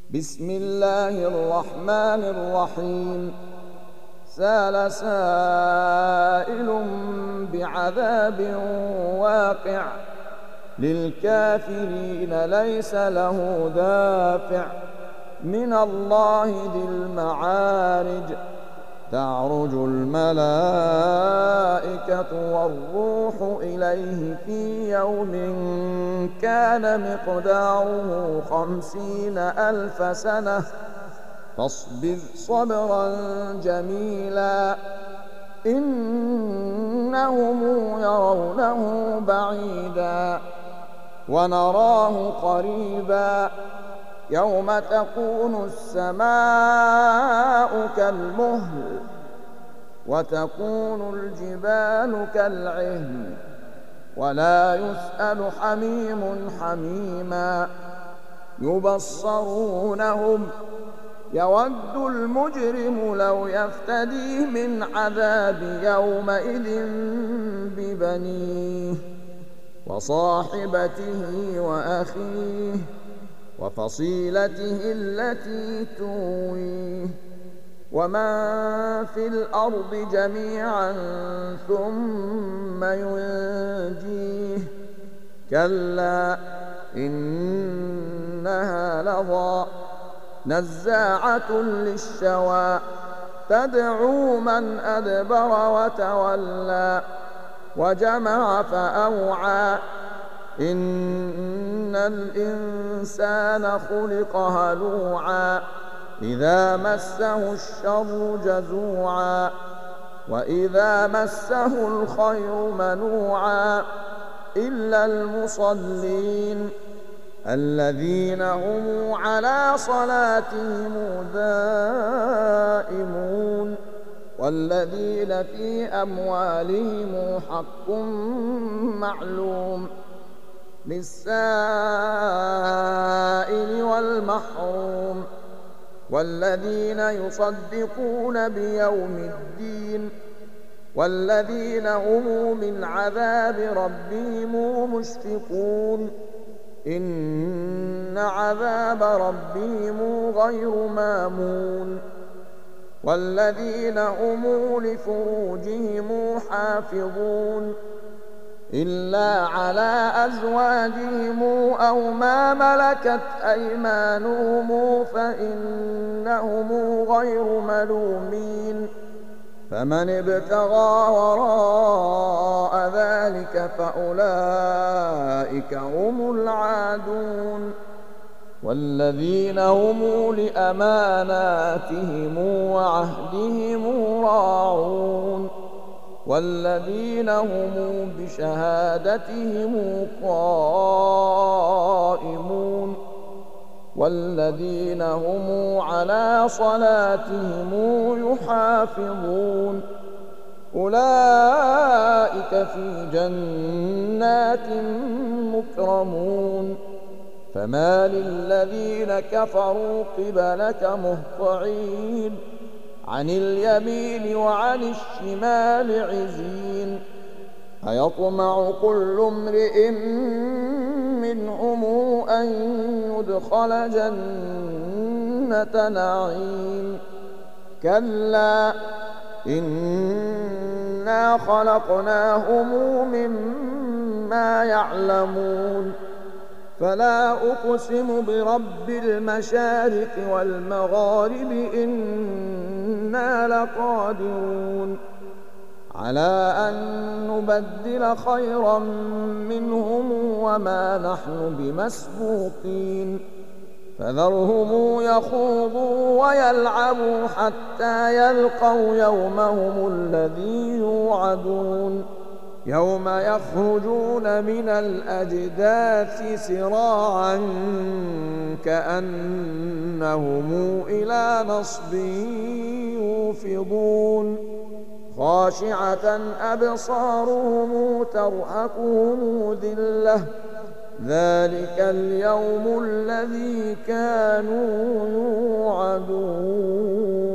بسم الله الرحمن الرحيم. سأل سائل بعذاب واقع للكافرين ليس له دافع من الله ذي المعارج. تعرج الملائكة والروح إليه في يوم كان مقداره 50,000 سنة فاصبر صبرا جميلا إنهم يرونه بعيدا ونراه قريبا يوم تكون السماء كالمهل وتكون الجبال كالعهن ولا يسأل حميم حميما يبصرونهم يود المجرم لو يفتدي من عذاب يومئذ ببنيه وصاحبته وأخيه وفصيلته التي تؤويه ومن في الأرض جميعا ثم ينجيه كلا إنها لظى نزاعة للشوى تدعو من أدبر وتولى وجمع فأوعى إن الإنسان خلق هلوعا إذا مسه الشر جزوعا وإذا مسه الخير منوعا إلا المصلين الذين هم على صلاتهم دائمون والذين في أموالهم حق معلوم للسائل والمحروم والذين يصدقون بيوم الدين والذين هم من عذاب ربهم مشفقون إن عذاب ربهم غير مامون والذين هم لفروجهم حافظون إلا على أزواجهم أو ما ملكت أيمانهم فإنهم غير ملومين فمن ابتغى وراء ذلك فأولئك هم العادون والذين هم لأماناتهم وعهدهم راعون والذين هم بشهادتهم قائمون والذين هم على صلاتهم يحافظون أولئك في جنات مكرمون فما للذين كفروا قبلك مهطعين عن اليمين وعن الشمال عزين أيطمع كل امرئ منهم أن يدخل جنة نعيم كلا إنا خلقناهم مما يعلمون فلا أقسم برب المشارق والمغارب إنا لقادرون على أن نبدل خيرا منهم وما نحن بمسبوقين فذرهم يخوضوا ويلعبوا حتى يلقوا يومهم الذي يوعدون يوم يخرجون من الأجداث سراعا كأنهم إلى نصب يوفضون خاشعة أبصارهم ترهقهم ذلة ذلك اليوم الذي كانوا يوعدون.